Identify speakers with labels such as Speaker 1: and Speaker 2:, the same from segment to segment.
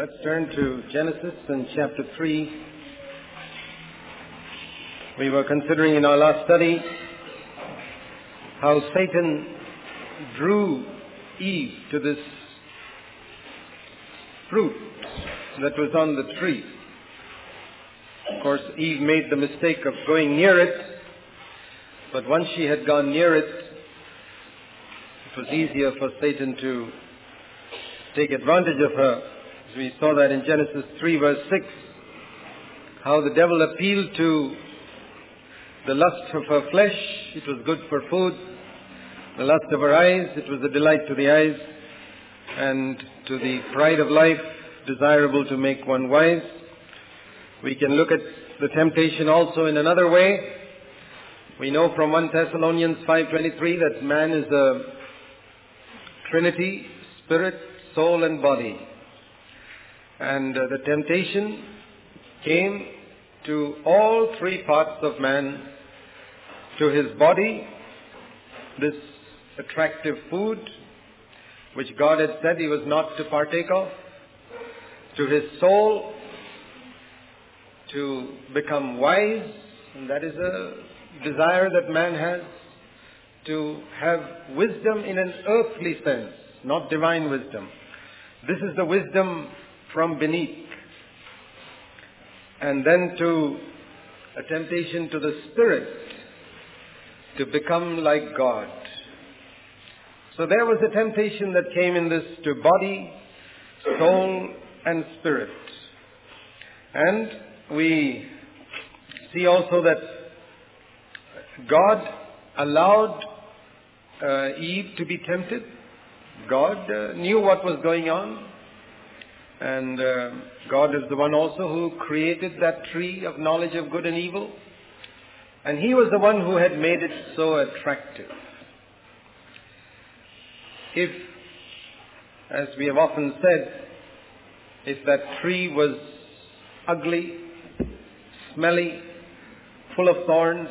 Speaker 1: Let's turn to Genesis in chapter 3. We were considering in our last study how Satan drew Eve to this fruit that was on the tree. Of course, Eve made the mistake of going near it, but once she had gone near it, it was easier for Satan to take advantage of her. We saw that in Genesis 3 verse 6, how the devil appealed to the lust of her flesh, it was good for food. The lust of her eyes, it was a delight to the eyes. And to the pride of life, desirable to make one wise. We can look at the temptation also in another way. We know from 1 Thessalonians 5:23 that man is a trinity, spirit, soul and body. And the temptation came to all three parts of man, to his body, this attractive food, which God had said he was not to partake of, to his soul, to become wise, and that is a desire that man has, to have wisdom in an earthly sense, not divine wisdom. This is the wisdom from beneath. And then to a temptation to the spirit, to become like God. So there was a temptation that came in this to body, soul and spirit. And we see also that God allowed Eve to be tempted. God knew what was going on. And God is the one also who created that tree of knowledge of good and evil. And He was the one who had made it so attractive. If, as we have often said, if that tree was ugly, smelly, full of thorns,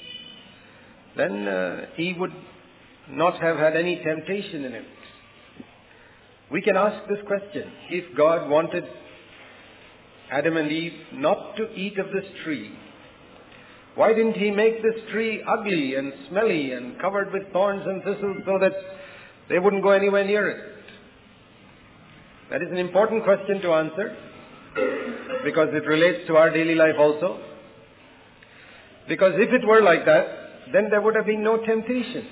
Speaker 1: then He would not have had any temptation in it. We can ask this question: if God wanted Adam and Eve not to eat of this tree, why didn't He make this tree ugly and smelly and covered with thorns and thistles so that they wouldn't go anywhere near it? That is an important question to answer, because it relates to our daily life also. Because if it were like that, then there would have been no temptation.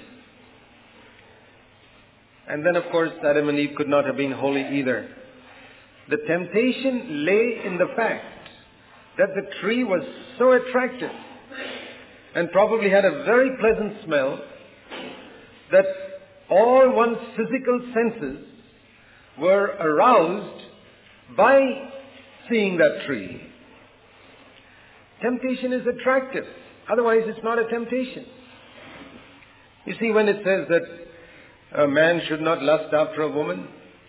Speaker 1: And then, of course, Adam and Eve could not have been holy either. The temptation lay in the fact that the tree was so attractive and probably had a very pleasant smell that all one's physical senses were aroused by seeing that tree. Temptation is attractive. Otherwise, it's not a temptation. You see, when it says that a man should not lust after a woman,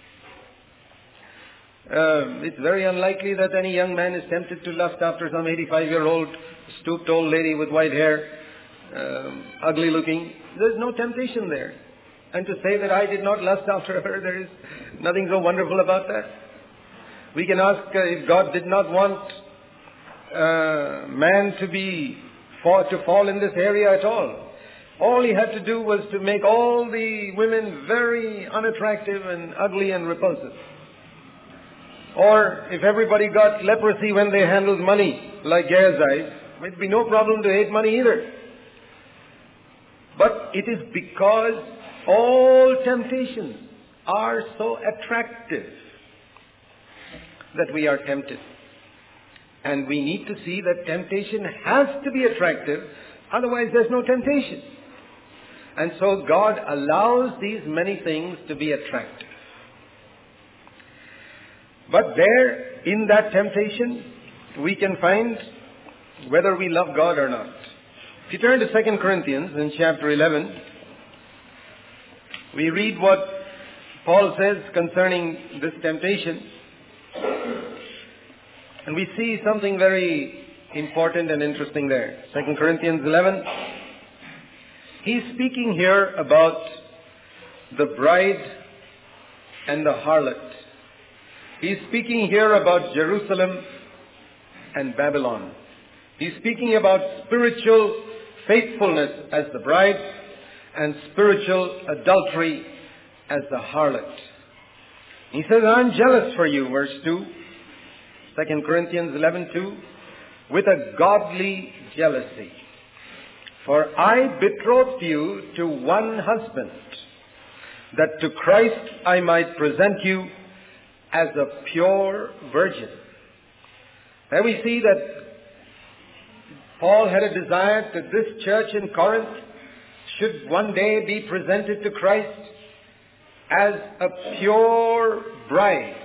Speaker 1: it's very unlikely that any young man is tempted to lust after some 85-year-old, stooped old lady with white hair, ugly looking. There's no temptation there. And to say that I did not lust after her, there is nothing so wonderful about that. We can ask if God did not want man to fall in this area at all. All He had to do was to make all the women very unattractive and ugly and repulsive. Or if everybody got leprosy when they handled money, like Gehazi, it'd be no problem to hate money either. But it is because all temptations are so attractive that we are tempted. And we need to see that temptation has to be attractive, otherwise there's no temptation. And so God allows these many things to be attractive. But there, in that temptation, we can find whether we love God or not. If you turn to 2 Corinthians in chapter 11, we read what Paul says concerning this temptation. And we see something very important and interesting there. 2 Corinthians 11. He's speaking here about the bride and the harlot. He's speaking here about Jerusalem and Babylon. He's speaking about spiritual faithfulness as the bride and spiritual adultery as the harlot. He says, I'm jealous for you, verse 2, 2 Corinthians 11:2, with a godly jealousy. For I betrothed you to one husband, that to Christ I might present you as a pure virgin. There we see that Paul had a desire that this church in Corinth should one day be presented to Christ as a pure bride.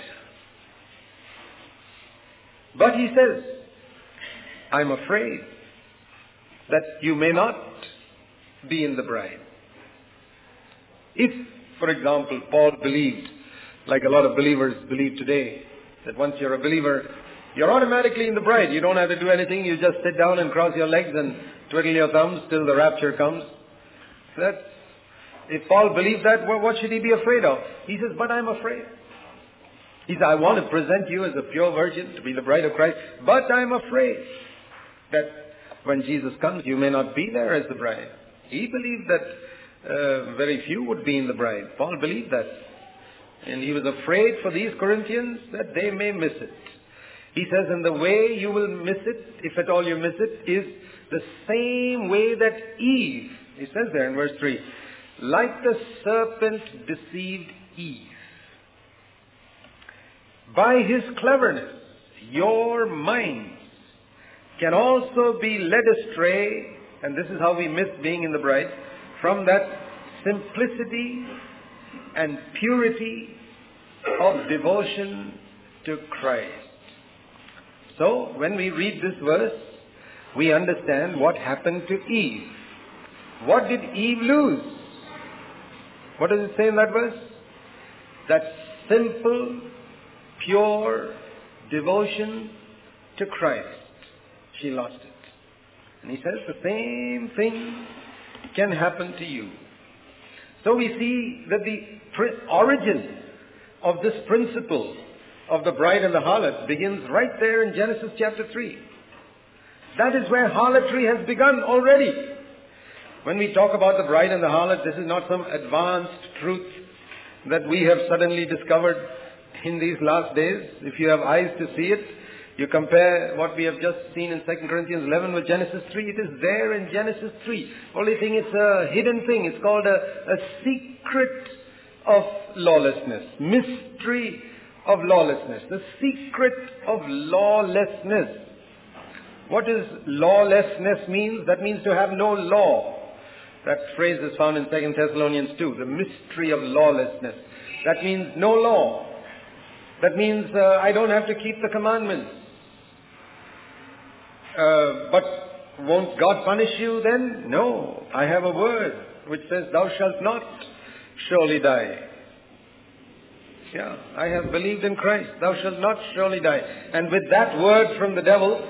Speaker 1: But he says, I'm afraid that you may not be in the bride. If, for example, Paul believed, like a lot of believers believe today, that once you're a believer, you're automatically in the bride. You don't have to do anything. You just sit down and cross your legs and twiddle your thumbs till the rapture comes. If Paul believed that, well, what should he be afraid of? He says, but I'm afraid. He says, I want to present you as a pure virgin to be the bride of Christ, but I'm afraid that when Jesus comes, you may not be there as the bride. He believed that very few would be in the bride. Paul believed that. And he was afraid for these Corinthians that they may miss it. He says, and the way you will miss it, if at all you miss it, is the same way that Eve, he says there in verse 3, like the serpent deceived Eve. By his cleverness, your minds can also be led astray, and this is how we miss being in the bride, from that simplicity and purity of devotion to Christ. So, when we read this verse, we understand what happened to Eve. What did Eve lose? What does it say in that verse? That simple, pure devotion to Christ. She lost it. And he says the same thing can happen to you. So we see that the origin of this principle of the bride and the harlot begins right there in Genesis chapter 3. That is where harlotry has begun already. When we talk about the bride and the harlot, this is not some advanced truth that we have suddenly discovered in these last days. If you have eyes to see it, you compare what we have just seen in 2 Corinthians 11 with Genesis 3. It is there in Genesis 3. Only thing, it's a hidden thing. It's called a secret of lawlessness. Mystery of lawlessness. The secret of lawlessness. What does lawlessness mean? That means to have no law. That phrase is found in 2 Thessalonians 2. The mystery of lawlessness. That means no law. That means I don't have to keep the commandments. But won't God punish you then? No. I have a word which says, thou shalt not surely die. Yeah, I have believed in Christ. Thou shalt not surely die. And with that word from the devil,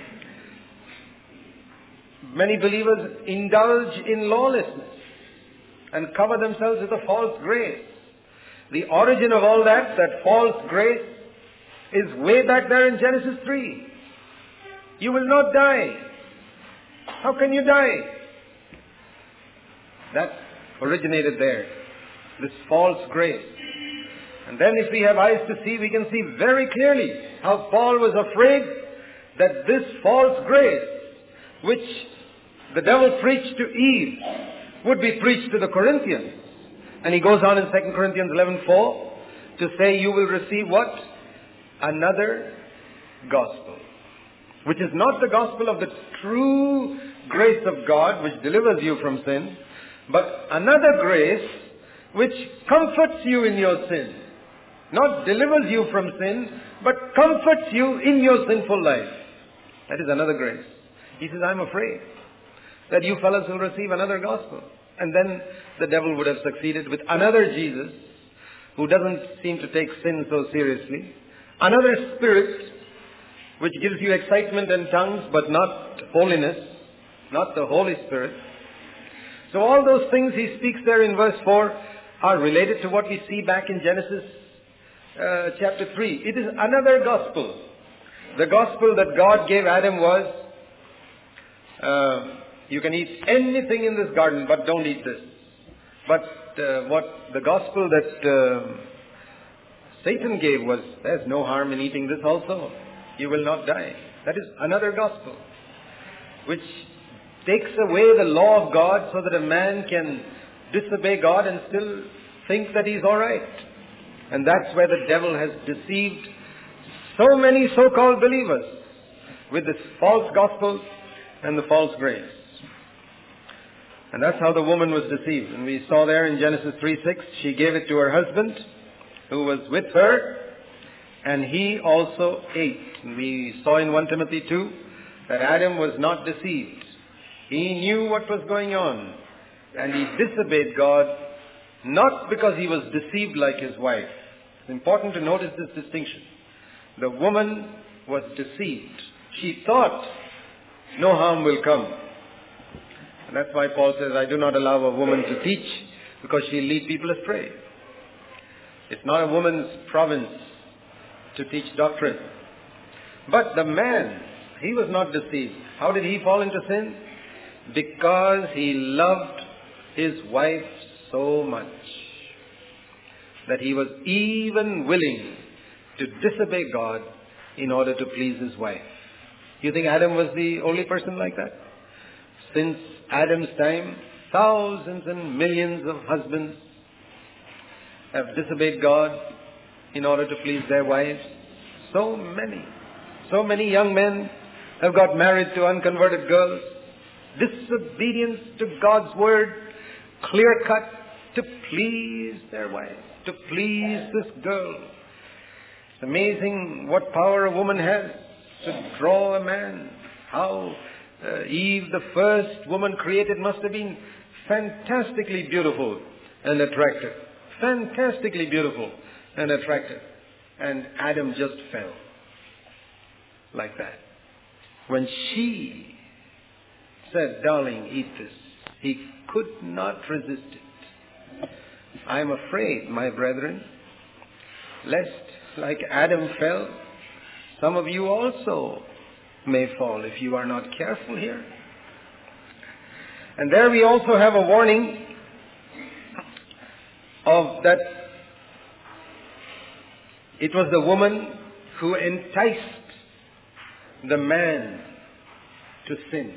Speaker 1: many believers indulge in lawlessness and cover themselves with a false grace. The origin of all that false grace, is way back there in Genesis 3. You will not die. How can you die? That originated there. This false grace. And then if we have eyes to see, we can see very clearly how Paul was afraid that this false grace, which the devil preached to Eve, would be preached to the Corinthians. And he goes on in 2 Corinthians 11:4 to say, you will receive what? Another gospel. Which is not the gospel of the true grace of God which delivers you from sin, but another grace which comforts you in your sin. Not delivers you from sin, but comforts you in your sinful life. That is another grace. He says, I'm afraid that you fellows will receive another gospel. And then the devil would have succeeded with another Jesus who doesn't seem to take sin so seriously. Another spirit which gives you excitement and tongues but not holiness, not the Holy Spirit. So all those things he speaks there in verse 4 are related to what we see back in Genesis chapter 3. It is another gospel. The gospel that God gave Adam was, you can eat anything in this garden, but don't eat this. But what the gospel that Satan gave was, there's no harm in eating this also. You will not die. That is another gospel, which takes away the law of God so that a man can disobey God and still think that he's all right. And that's where the devil has deceived so many so-called believers with this false gospel and the false grace. And that's how the woman was deceived. And we saw there in Genesis 3:6, she gave it to her husband who was with her, and he also ate. And we saw in 1 Timothy 2 that Adam was not deceived. He knew what was going on, and he disobeyed God, not because he was deceived like his wife. It's important to notice this distinction. The woman was deceived. She thought no harm will come. And that's why Paul says, I do not allow a woman to teach because she'll lead people astray. It's not a woman's province to teach doctrine. But the man, he was not deceived. How did he fall into sin? Because he loved his wife so much that he was even willing to disobey God in order to please his wife. You think Adam was the only person like that? Since Adam's time, thousands and millions of husbands have disobeyed God in order to please their wives. So many young men have got married to unconverted girls. Disobedience to God's word, clear cut, to please their wife, to please this girl. It's amazing what power a woman has to draw a man. How Eve, the first woman created, must have been fantastically beautiful and attractive. Fantastically beautiful and attractive. And Adam just fell like that. When she said, darling, eat this, he could not resist it. I am afraid, my brethren, lest like Adam fell, some of you also may fall if you are not careful here. And there we also have a warning of that it was the woman who enticed the man to sin.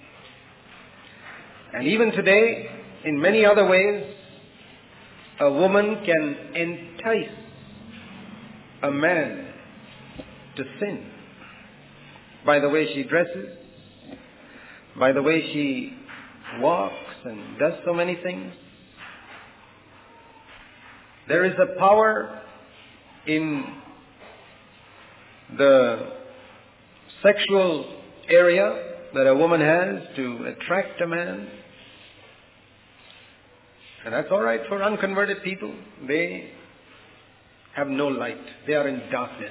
Speaker 1: And even today, in many other ways, a woman can entice a man to sin. By the way she dresses, by the way she walks and does so many things. There is a power in the sexual area that a woman has to attract a man. And that's all right for unconverted people. They have no light. They are in darkness.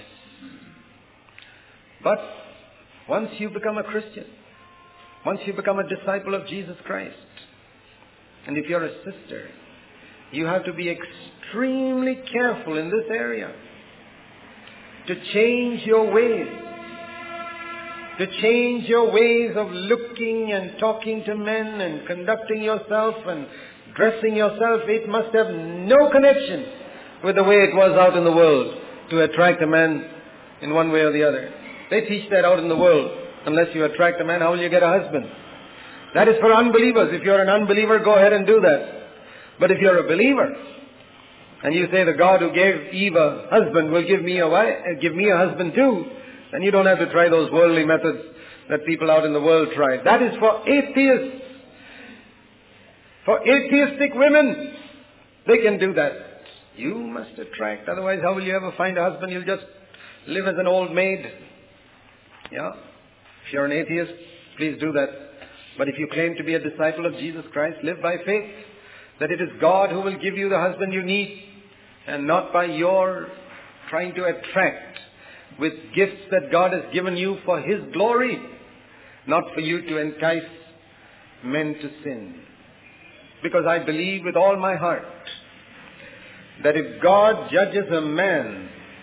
Speaker 1: But once you become a Christian, once you become a disciple of Jesus Christ, and if you're a sister, you have to be extremely careful in this area to change your ways. To change your ways of looking and talking to men and conducting yourself and dressing yourself. It must have no connection with the way it was out in the world to attract a man in one way or the other. They teach that out in the world. Unless you attract a man, how will you get a husband? That is for unbelievers. If you're an unbeliever, go ahead and do that. But if you're a believer, and you say the God who gave Eve a husband will give me a husband too, then you don't have to try those worldly methods that people out in the world try. That is for atheists. For atheistic women, they can do that. You must attract, otherwise how will you ever find a husband? You'll just live as an old maid. Yeah? If you're an atheist, please do that. But if you claim to be a disciple of Jesus Christ, live by faith that it is God who will give you the husband you need, and not by your trying to attract with gifts that God has given you for His glory, not for you to entice men to sin. Because I believe with all my heart that if God judges a man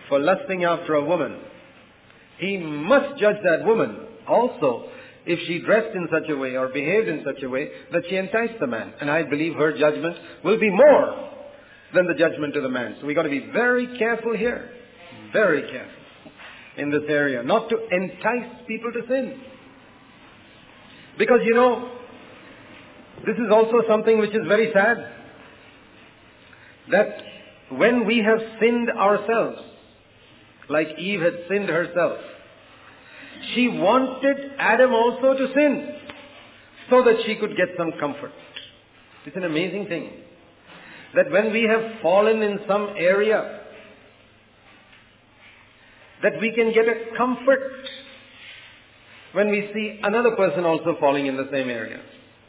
Speaker 1: for lusting after a woman, he must judge that woman also if she dressed in such a way or behaved in such a way that she enticed the man. And I believe her judgment will be more than the judgment to the man. So we've got to be very careful here. Very careful in this area. Not to entice people to sin. Because this is also something which is very sad. That when we have sinned ourselves, like Eve had sinned herself, she wanted Adam also to sin so that she could get some comfort. It's an amazing thing that when we have fallen in some area, that we can get a comfort when we see another person also falling in the same area.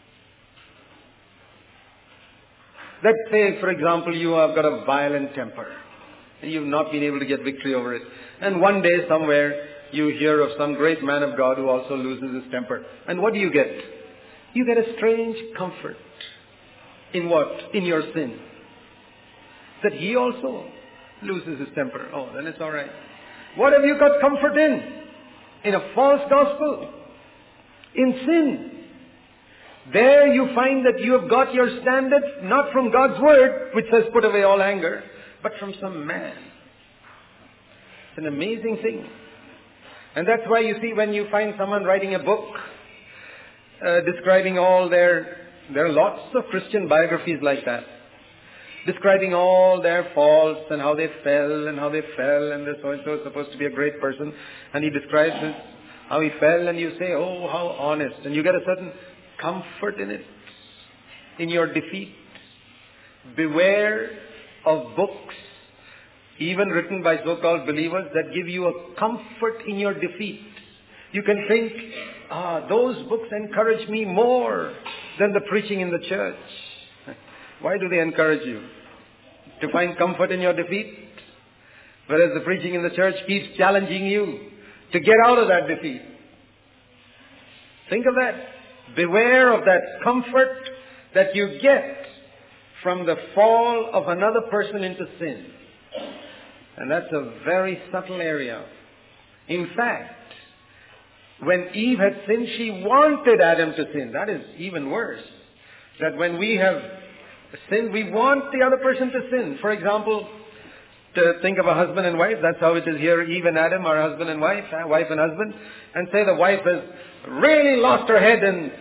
Speaker 1: Let's say, for example, you have got a violent temper and you've not been able to get victory over it. And one day somewhere you hear of some great man of God who also loses his temper. And what do you get? You get a strange comfort. In what? In your sin. That he also loses his temper. Oh, then it's all right. What have you got comfort in? In a false gospel. In sin. There you find that you have got your standard not from God's word, which says put away all anger, but from some man. It's an amazing thing. And that's why you see when you find someone writing a book describing all there are lots of Christian biographies like that. Describing all their faults and how they fell and this so-and-so is supposed to be a great person. And he describes this, how he fell, and you say, oh, how honest. And you get a certain comfort in it, in your defeat. Beware of books, even written by so-called believers, that give you a comfort in your defeat. You can think, those books encourage me more than the preaching in the church. Why do they encourage you? To find comfort in your defeat? Whereas the preaching in the church keeps challenging you to get out of that defeat. Think of that. Beware of that comfort that you get from the fall of another person into sin. And that's a very subtle area. In fact, when Eve had sinned, she wanted Adam to sin. That is even worse. That when we have sinned, we want the other person to sin. For example, to think of a husband and wife, that's how it is here. Eve and Adam are husband and wife, wife and husband. And say the wife has really lost her head and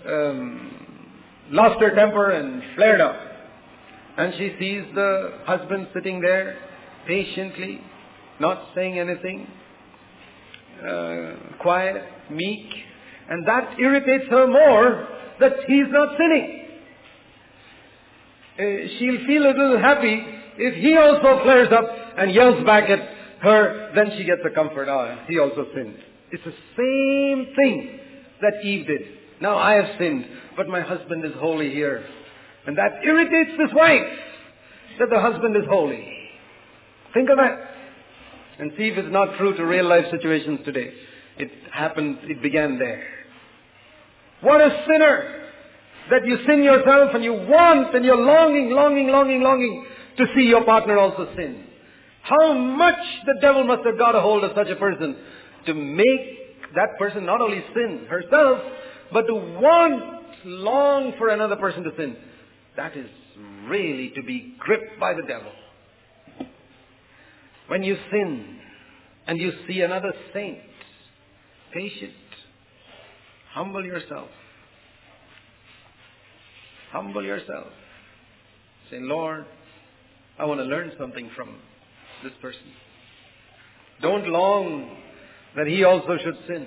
Speaker 1: lost her temper and flared up. And she sees the husband sitting there patiently, not saying anything, quiet, meek. And that irritates her more that he's not sinning. She'll feel a little happy if he also flares up and yells back at her, then she gets a comfort. He also sinned. It's the same thing that Eve did. Now I have sinned, but my husband is holy here. And that irritates this wife, that the husband is holy. Think of that. And see if it's not true to real life situations today. It began there. What a sinner! That you sin yourself and you want and you're longing to see your partner also sin. How much the devil must have got a hold of such a person to make that person not only sin herself, but to long for another person to sin. That is really to be gripped by the devil. When you sin and you see another saint, patient, humble yourself. Humble yourself. Say, Lord, I want to learn something from this person. Don't long that he also should sin.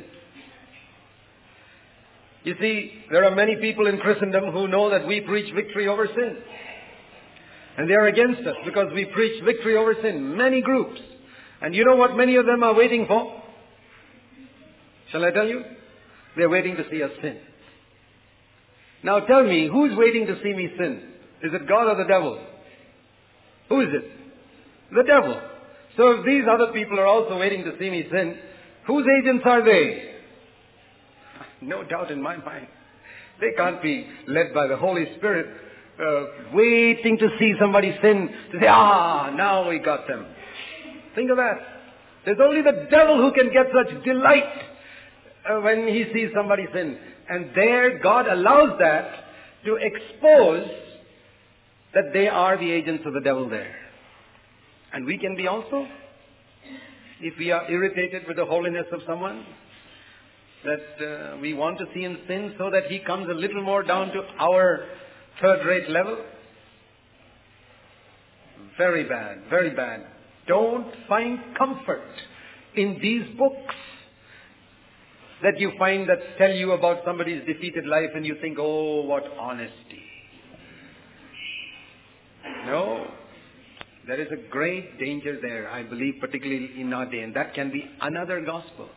Speaker 1: You see, there are many people in Christendom who know that we preach victory over sin. And they are against us because we preach victory over sin. Many groups. And you know what many of them are waiting for? Shall I tell you? They're waiting to see us sin. Now tell me, who's waiting to see me sin? Is it God or the devil? Who is it? The devil. So if these other people are also waiting to see me sin, whose agents are they? No doubt in my mind. They can't be led by the Holy Spirit, waiting to see somebody sin, to say, now we got them. Think of that. There's only the devil who can get such delight when he sees somebody sin. And there God allows that to expose that they are the agents of the devil there. And we can be also, if we are irritated with the holiness of someone, that we want to see him sin so that he comes a little more down to our third-rate level. Very bad, very bad. Don't find comfort in these books that you find that tell you about somebody's defeated life and you think, oh, what honesty. No. There is a great danger there, I believe, particularly in our day, and that can be another gospel.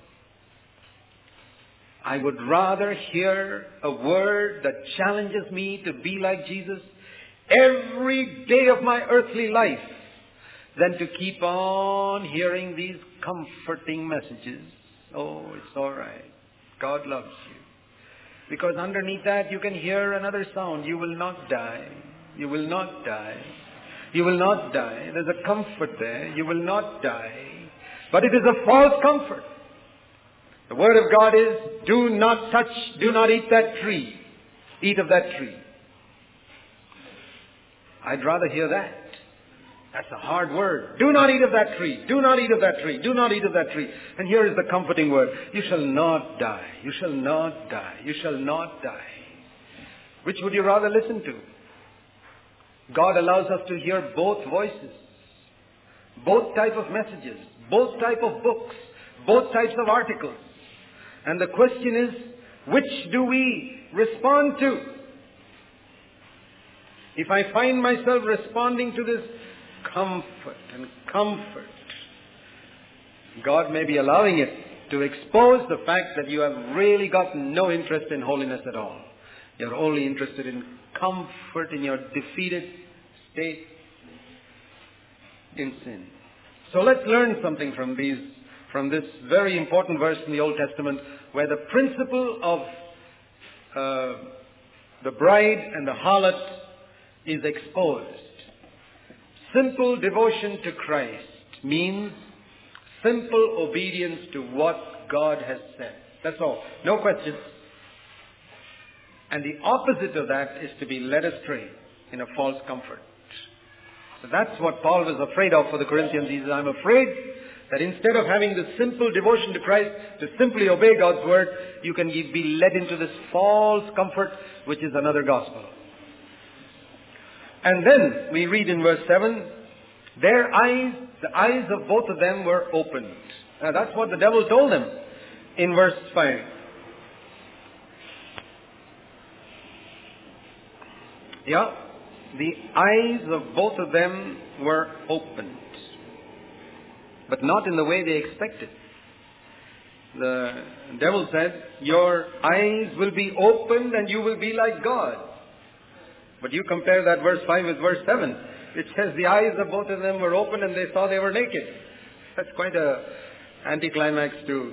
Speaker 1: I would rather hear a word that challenges me to be like Jesus every day of my earthly life than to keep on hearing these comforting messages. Oh, it's all right. God loves you. Because underneath that you can hear another sound. You will not die. You will not die. You will not die. There's a comfort there. You will not die. But it is a false comfort. The word of God is, do not touch, do not eat that tree. Eat of that tree. I'd rather hear that. That's a hard word. Do not eat of that tree. Do not eat of that tree. Do not eat of that tree. And here is the comforting word. You shall not die. You shall not die. You shall not die. Which would you rather listen to? God allows us to hear both voices, both type of messages, both type of books, both types of articles. And the question is, which do we respond to? If I find myself responding to this comfort and comfort, God may be allowing it to expose the fact that you have really got no interest in holiness at all. You're only interested in comfort in your defeated state in sin. So let's learn something from this very important verse in the Old Testament, where the principle of the bride and the harlot is exposed. Simple devotion to Christ means simple obedience to what God has said. That's all. No questions. And the opposite of that is to be led astray in a false comfort. So that's what Paul was afraid of for the Corinthians. He says, I'm afraid that instead of having the simple devotion to Christ, to simply obey God's word, you can be led into this false comfort, which is another gospel. And then we read in verse 7, their eyes, the eyes of both of them were opened. Now that's what the devil told them in verse 5. Yeah, the eyes of both of them were opened, but not in the way they expected. The devil said, your eyes will be opened and you will be like God. But you compare that verse 5 with verse 7. It says the eyes of both of them were open and they saw they were naked. That's quite a anticlimax to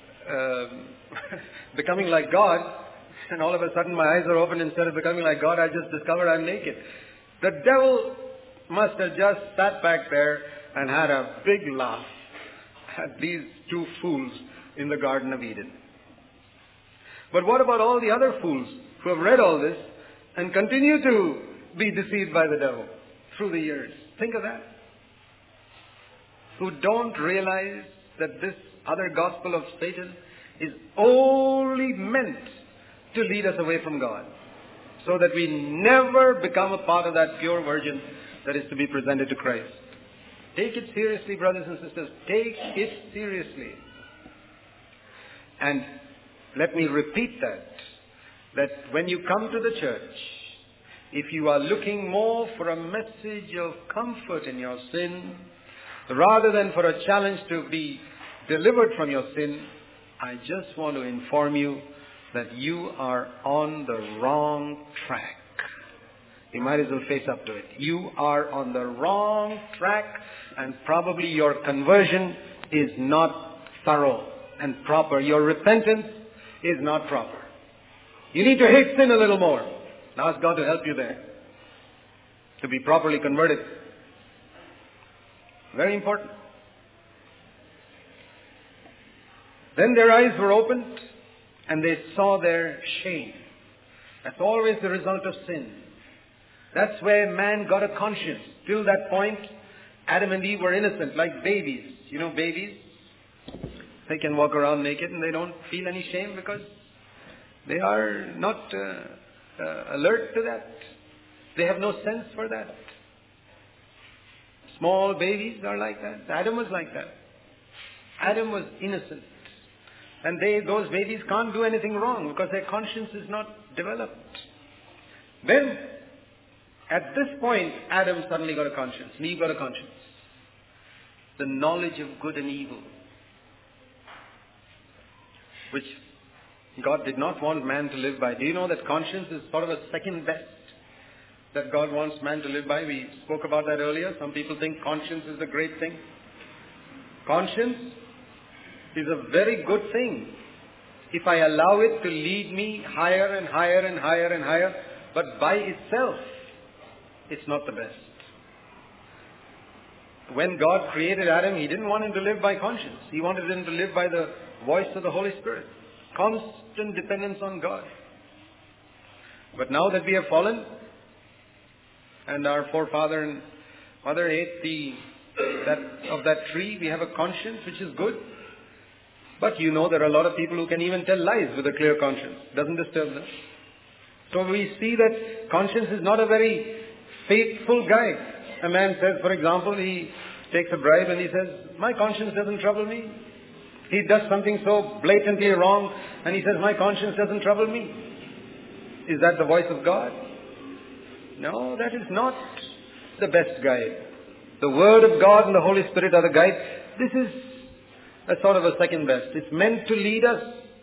Speaker 1: becoming like God. And all of a sudden my eyes are open. Instead of becoming like God, I just discovered I'm naked. The devil must have just sat back there and had a big laugh at these two fools in the Garden of Eden. But what about all the other fools who have read all this and continue to be deceived by the devil through the years? Think of that. Who don't realize that this other gospel of Satan is only meant to lead us away from God, so that we never become a part of that pure virgin that is to be presented to Christ. Take it seriously, brothers and sisters. Take it seriously. And let me repeat that when you come to the church, if you are looking more for a message of comfort in your sin, rather than for a challenge to be delivered from your sin, I just want to inform you that you are on the wrong track. You might as well face up to it. You are on the wrong track, and probably your conversion is not thorough and proper. Your repentance is not proper. You need to hate sin a little more. Ask God to help you there, to be properly converted. Very important. Then their eyes were opened and they saw their shame. That's always the result of sin. That's where man got a conscience. Till that point, Adam and Eve were innocent, like babies. You know babies? They can walk around naked and they don't feel any shame because they are not alert to that. They have no sense for that. Small babies are like that. Adam was like that. Adam was innocent. And those babies can't do anything wrong because their conscience is not developed. Then, at this point, Adam suddenly got a conscience. And Eve got a conscience. The knowledge of good and evil, which God did not want man to live by. Do you know that conscience is sort of a second best that God wants man to live by? We spoke about that earlier. Some people think conscience is a great thing. Conscience is a very good thing if I allow it to lead me higher and higher and higher and higher. But by itself, it's not the best. When God created Adam, He didn't want him to live by conscience. He wanted him to live by the voice of the Holy Spirit. Constant dependence on God. But now that we have fallen, and our forefather and mother ate of that tree, we have a conscience which is good. But you know there are a lot of people who can even tell lies with a clear conscience. Doesn't disturb them. So we see that conscience is not a very faithful guide. A man says, for example, he takes a bribe and he says, my conscience doesn't trouble me. He does something so blatantly wrong and he says, my conscience doesn't trouble me. Is that the voice of God? No, that is not the best guide. The Word of God and the Holy Spirit are the guide. This is a sort of a second best. It's meant to lead us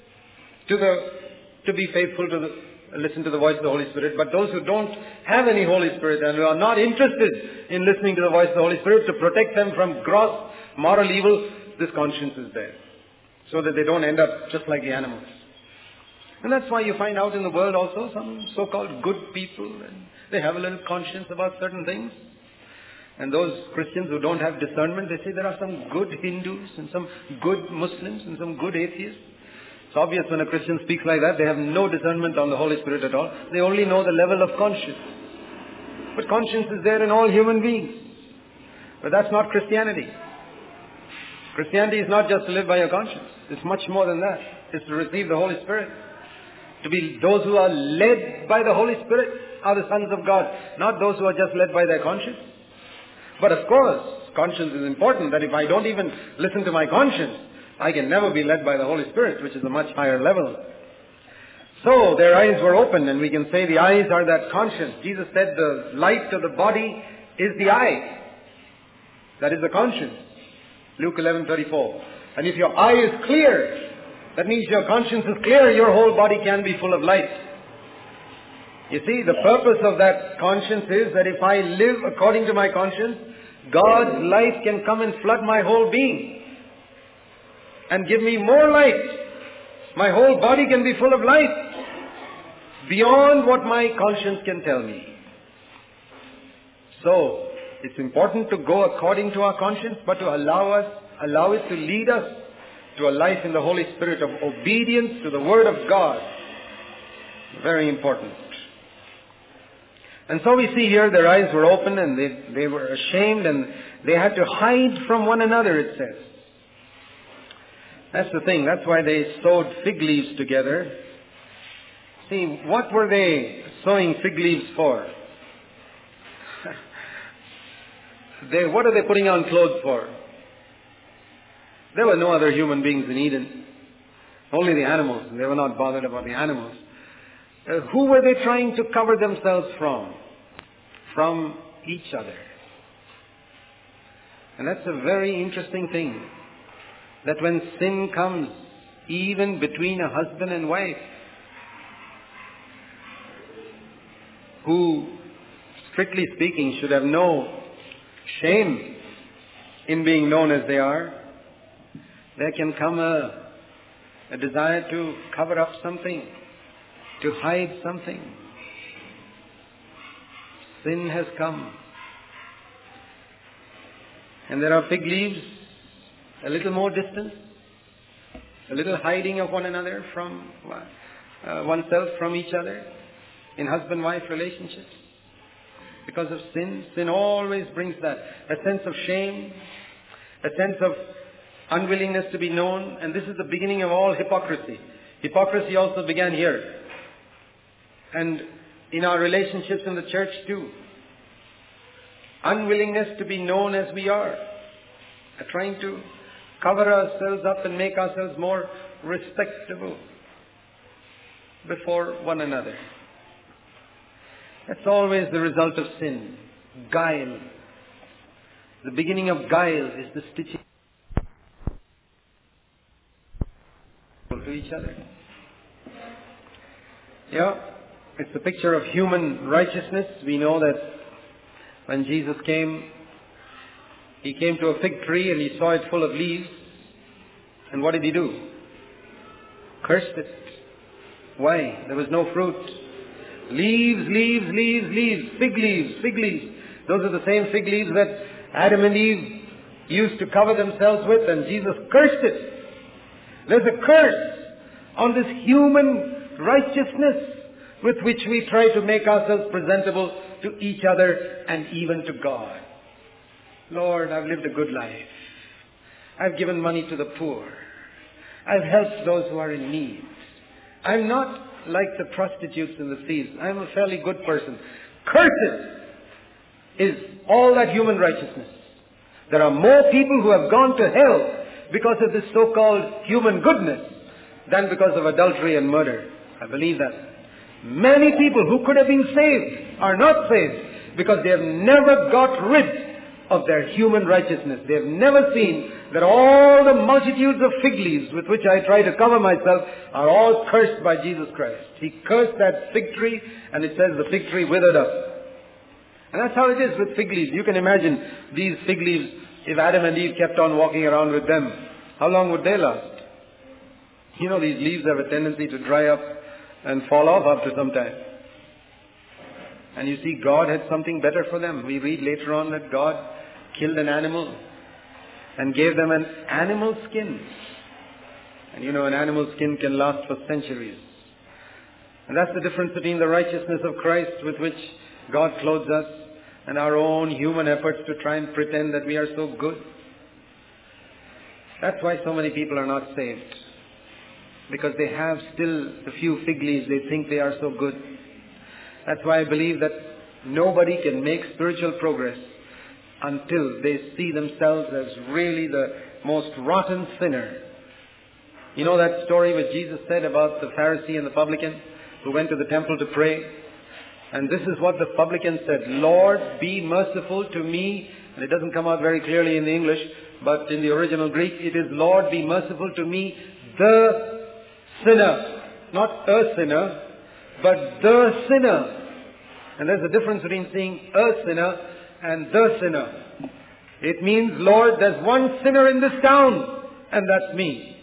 Speaker 1: to be faithful to listen to the voice of the Holy Spirit. But those who don't have any Holy Spirit and who are not interested in listening to the voice of the Holy Spirit, to protect them from gross moral evil, this conscience is there. So that they don't end up just like the animals. And that's why you find out in the world also some so-called good people, and they have a little conscience about certain things. And those Christians who don't have discernment, they say there are some good Hindus and some good Muslims and some good atheists. It's obvious when a Christian speaks like that, they have no discernment on the Holy Spirit at all. They only know the level of conscience. But conscience is there in all human beings. But that's not Christianity. Christianity is not just to live by your conscience. It's much more than that. It's to receive the Holy Spirit. To be those who are led by the Holy Spirit are the sons of God, not those who are just led by their conscience. But of course, conscience is important, that if I don't even listen to my conscience, I can never be led by the Holy Spirit, which is a much higher level. So, their eyes were opened, and we can say the eyes are that conscience. Jesus said the light of the body is the eye. That is the conscience. Luke 11:34. And if your eye is clear, that means your conscience is clear, your whole body can be full of light. You see, the purpose of that conscience is that if I live according to my conscience, God's light can come and flood my whole being and give me more light. My whole body can be full of light beyond what my conscience can tell me. So, it's important to go according to our conscience, but to allow it to lead us to a life in the Holy Spirit of obedience to the Word of God. Very important. And so we see here their eyes were open and they were ashamed and they had to hide from one another, it says. That's the thing. That's why they sewed fig leaves together. See, what were they sewing fig leaves for? What are they putting on clothes for? There were no other human beings in Eden. Only the animals. And they were not bothered about the animals. Who were they trying to cover themselves from? From each other. And that's a very interesting thing. That when sin comes, even between a husband and wife, who, strictly speaking, should have no shame in being known as they are, there can come a desire to cover up something, to hide something. Sin has come. And there are fig leaves a little more distant. A little hiding of one another from oneself from each other in husband-wife relationships. Because of sin. Sin always brings that. A sense of shame. A sense of unwillingness to be known. And this is the beginning of all hypocrisy. Hypocrisy also began here. And in our relationships in the church too. Unwillingness to be known as we are. Trying to cover ourselves up and make ourselves more respectable before one another. That's always the result of sin. Guile. The beginning of guile is the stitching to each other. Yeah, it's the picture of human righteousness. We know that when Jesus came, He came to a fig tree and He saw it full of leaves. And what did He do? Cursed it. Why? There was no fruit. Leaves, leaves, leaves, leaves. Fig leaves, fig leaves. Those are the same fig leaves that Adam and Eve used to cover themselves with, and Jesus cursed it. There's a curse on this human righteousness with which we try to make ourselves presentable to each other and even to God. Lord, I've lived a good life. I've given money to the poor. I've helped those who are in need. I'm not like the prostitutes and the thieves. I'm a fairly good person. Cursed is all that human righteousness. There are more people who have gone to hell because of this so-called human goodness than because of adultery and murder. I believe that. Many people who could have been saved are not saved because they have never got rid of their human righteousness. They have never seen that all the multitudes of fig leaves with which I try to cover myself are all cursed by Jesus Christ. He cursed that fig tree, and it says the fig tree withered up. And that's how it is with fig leaves. You can imagine these fig leaves, if Adam and Eve kept on walking around with them, how long would they last? You know, these leaves have a tendency to dry up and fall off after some time. And you see, God had something better for them. We read later on that God killed an animal and gave them an animal skin. And you know, an animal skin can last for centuries. And that's the difference between the righteousness of Christ with which God clothes us and our own human efforts to try and pretend that we are so good. That's why so many people are not saved. Because they have still a few fig leaves. They think they are so good. That's why I believe that nobody can make spiritual progress until they see themselves as really the most rotten sinner. You know that story which Jesus said about the Pharisee and the publican who went to the temple to pray? And this is what the publican said, Lord, be merciful to me. And it doesn't come out very clearly in the English, but in the original Greek it is, Lord, be merciful to me, the sinner. Not a sinner, but the sinner. And there's a difference between saying a sinner and the sinner. It means, Lord, there's one sinner in this town, and that's me.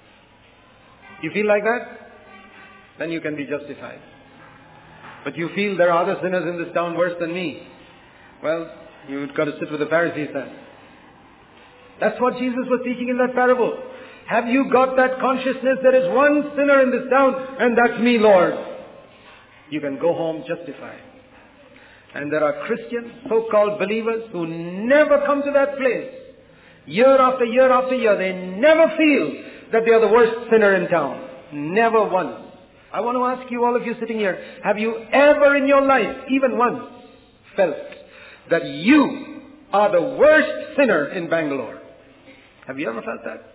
Speaker 1: You feel like that? Then you can be justified. But you feel there are other sinners in this town worse than me. Well, you've got to sit with the Pharisees then. That's what Jesus was teaching in that parable. Have you got that consciousness? There is one sinner in this town, and that's me, Lord. You can go home justified. And there are Christians, so-called believers, who never come to that place. Year after year after year, they never feel that they are the worst sinner in town. Never once. I want to ask you, all of you sitting here, have you ever in your life, even once, felt that you are the worst sinner in Bangalore? Have you ever felt that?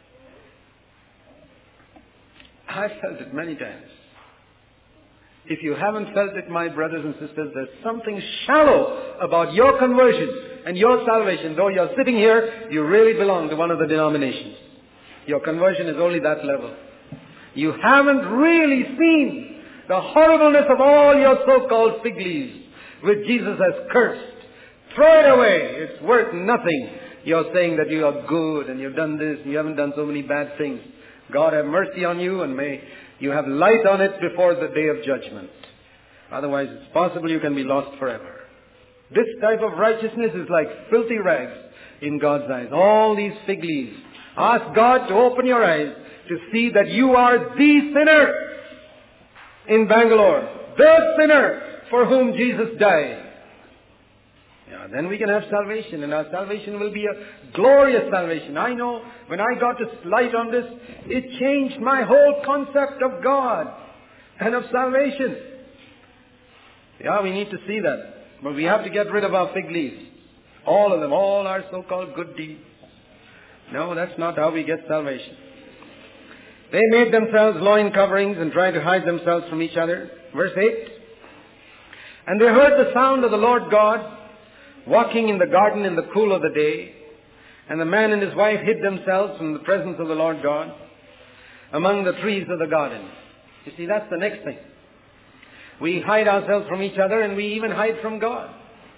Speaker 1: I've felt it many times. If you haven't felt it, my brothers and sisters, there's something shallow about your conversion and your salvation. Though you're sitting here, you really belong to one of the denominations. Your conversion is only that level. You haven't really seen the horribleness of all your so-called fig leaves, which Jesus has cursed. Throw it away. It's worth nothing. You're saying that you are good and you've done this and you haven't done so many bad things. God have mercy on you, and may you have light on it before the day of judgment. Otherwise, it's possible you can be lost forever. This type of righteousness is like filthy rags in God's eyes. All these fig leaves. Ask God to open your eyes to see that you are the sinner in Bangalore. The sinner for whom Jesus died. Yeah, then we can have salvation, and our salvation will be a glorious salvation. I know when I got this light on this, it changed my whole concept of God and of salvation. Yeah, we need to see that. But we have to get rid of our fig leaves. All of them, all our so-called good deeds. No, that's not how we get salvation. They made themselves loin coverings and tried to hide themselves from each other. Verse 8. And they heard the sound of the Lord God walking in the garden in the cool of the day. And the man and his wife hid themselves from the presence of the Lord God among the trees of the garden. You see, that's the next thing. We hide ourselves from each other, and we even hide from God.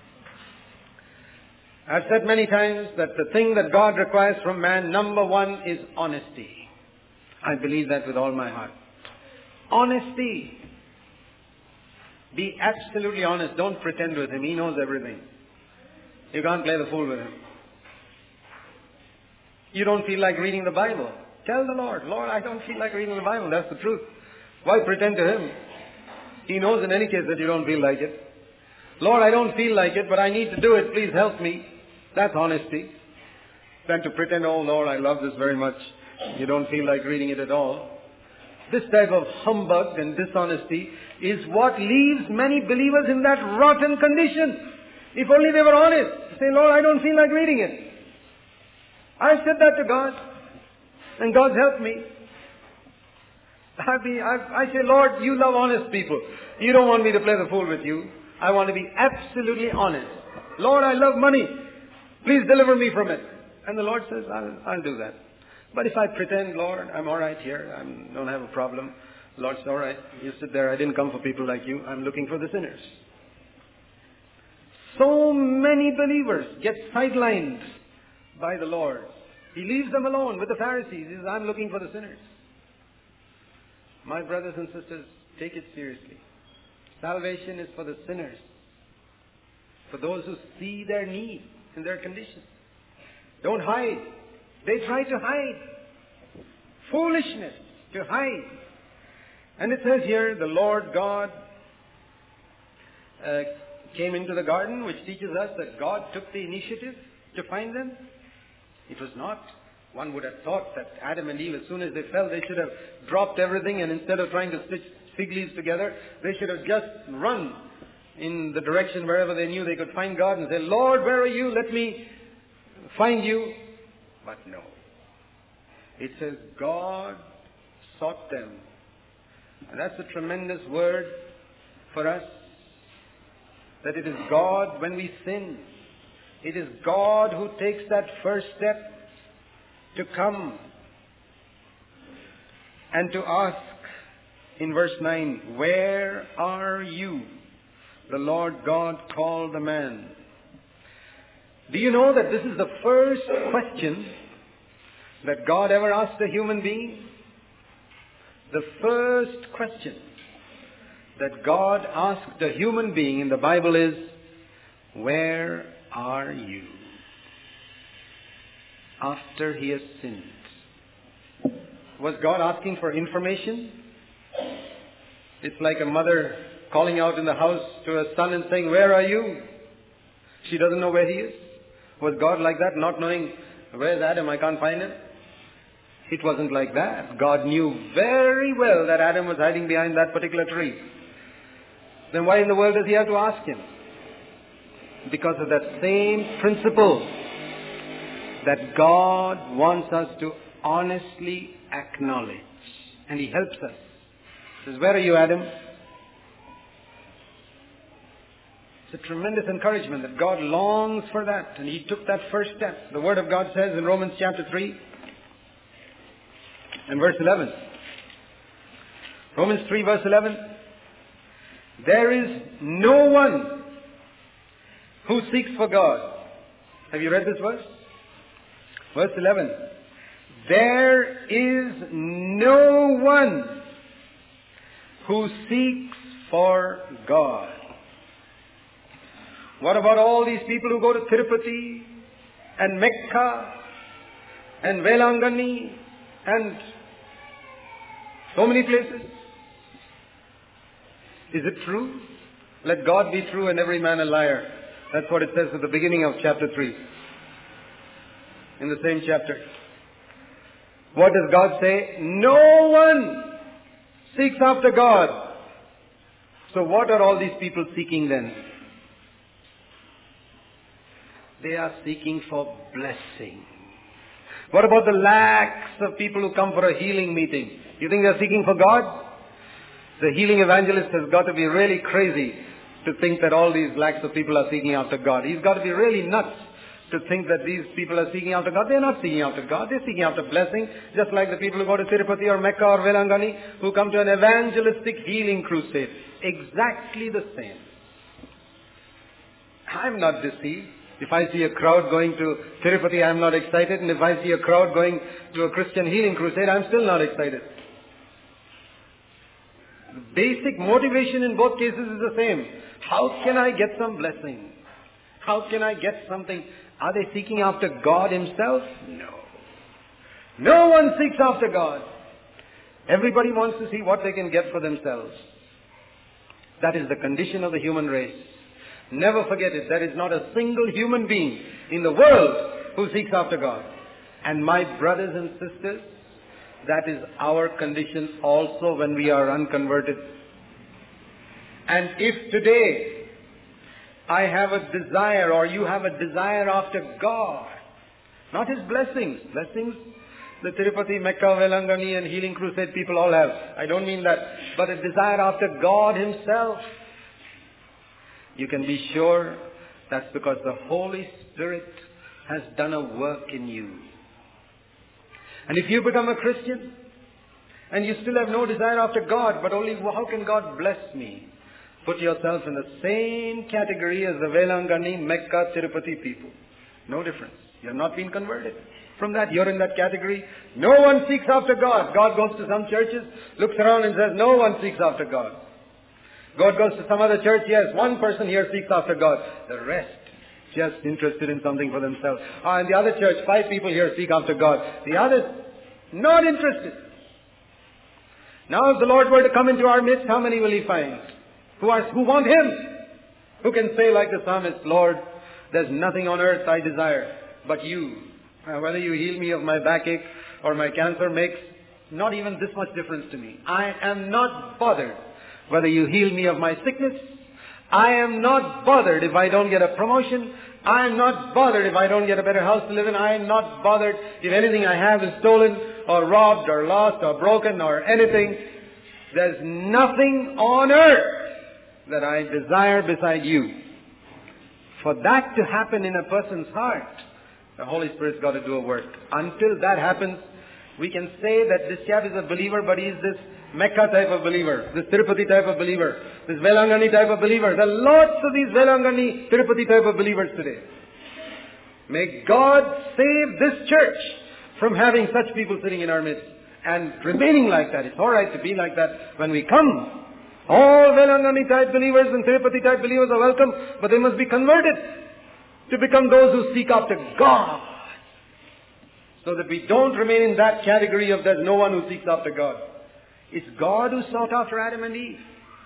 Speaker 1: I've said many times that the thing that God requires from man, number one, is honesty. I believe that with all my heart. Honesty. Be absolutely honest. Don't pretend with Him. He knows everything. You can't play the fool with Him. You don't feel like reading the Bible. Tell the Lord, Lord, I don't feel like reading the Bible. That's the truth. Why pretend to Him? He knows in any case that you don't feel like it. Lord, I don't feel like it, but I need to do it. Please help me. That's honesty. Than to pretend, oh Lord, I love this very much. You don't feel like reading it at all. This type of humbug and dishonesty is what leaves many believers in that rotten condition. If only they were honest. Say, Lord, I don't feel like reading it. I've said that to God. And God's helped me. I say, Lord, you love honest people. You don't want me to play the fool with you. I want to be absolutely honest. Lord, I love money. Please deliver me from it. And the Lord says, I'll do that. But if I pretend, Lord, I'm all right here. I don't have a problem. The Lord says, all right, you sit there. I didn't come for people like you. I'm looking for the sinners. So many believers get sidelined by the Lord. He leaves them alone with the Pharisees. He says, I'm looking for the sinners. My brothers and sisters, take it seriously. Salvation is for the sinners. For those who see their need and their condition. Don't hide. They try to hide. Foolishness to hide. And it says here, the Lord God came into the garden, which teaches us that God took the initiative to find them. It was not. One would have thought that Adam and Eve, as soon as they fell, they should have dropped everything, and instead of trying to stitch fig leaves together, they should have just run in the direction wherever they knew they could find God and say, Lord, where are you? Let me find you. But no. It says God sought them. And that's a tremendous word for us. That it is God when we sin. It is God who takes that first step to come and to ask in verse 9, where are you? The Lord God called the man. Do you know that this is the first question that God ever asked a human being? The first question that God asked a human being in the Bible is, where are you? After he has sinned. Was God asking for information? It's like a mother calling out in the house to her son and saying, where are you? She doesn't know where he is. Was God like that, not knowing, where's Adam? I can't find him. It wasn't like that. God knew very well that Adam was hiding behind that particular tree. Then why in the world does he have to ask him? Because of that same principle that God wants us to honestly acknowledge. And He helps us. He says, where are you, Adam? It's a tremendous encouragement that God longs for that. And He took that first step. The Word of God says in Romans chapter 3 and verse 11. Romans 3 verse 11. There is no one who seeks for God. Have you read this verse? Verse 11. There is no one who seeks for God. What about all these people who go to Tirupati and Mecca and Velangani and So many places. Is it true? Let God be true and every man a liar. That's what it says at the beginning of chapter 3. In the same chapter. What does God say? No one seeks after God. So what are all these people seeking then? They are seeking for blessing. What about the lakhs of people who come for a healing meeting? You think they are seeking for God? The healing evangelist has got to be really crazy to think that all these lakhs of people are seeking after God. He's got to be really nuts to think that these people are seeking after God. They're not seeking after God. They're seeking after blessing. Just like the people who go to Tirupati or Mecca or Velangani who come to an evangelistic healing crusade. Exactly the same. I'm not deceived. If I see a crowd going to Tirupati, I'm not excited. And if I see a crowd going to a Christian healing crusade, I'm still not excited. The basic motivation in both cases is the same. How can I get some blessing? How can I get something? Are they seeking after God Himself? No. No one seeks after God. Everybody wants to see what they can get for themselves. That is the condition of the human race. Never forget it. There is not a single human being in the world who seeks after God. And my brothers and sisters, that is our condition also when we are unconverted. And if today I have a desire, or you have a desire after God, not His blessings. Blessings, the Tirupati, Mecca, Velangani and Healing Crusade people all have. I don't mean that. But a desire after God Himself. You can be sure that's because the Holy Spirit has done a work in you. And if you become a Christian, and you still have no desire after God, but only, how can God bless me? Put yourself in the same category as the Velangani, Mecca, Tirupati people. No difference. You have not been converted. From that, you're in that category. No one seeks after God. God goes to some churches, looks around and says, no one seeks after God. God goes to some other church, yes, one person here seeks after God. The rest, just interested in something for themselves. In the other church, 5 people here seek after God. The others, not interested. Now if the Lord were to come into our midst, how many will He find? Who want Him? Who can say like the psalmist, Lord, there's nothing on earth I desire but You. Whether You heal me of my backache or my cancer makes not even this much difference to me. I am not bothered whether You heal me of my sickness. I am not bothered if I don't get a promotion. I am not bothered if I don't get a better house to live in. I am not bothered if anything I have is stolen or robbed or lost or broken or anything. There's nothing on earth that I desire beside You. For that to happen in a person's heart, the Holy Spirit's got to do a work. Until that happens, we can say that this chap is a believer, but he's this Mecca type of believer, this Tirupati type of believer, this Velangani type of believer. There are lots of these Velangani, Tirupati type of believers today. May God save this church from having such people sitting in our midst and remaining like that. It's alright to be like that when we come. All Velangani type believers and Tirupati type believers are welcome, but they must be converted to become those who seek after God. So that we don't remain in that category of there's no one who seeks after God. It's God who sought after Adam and Eve.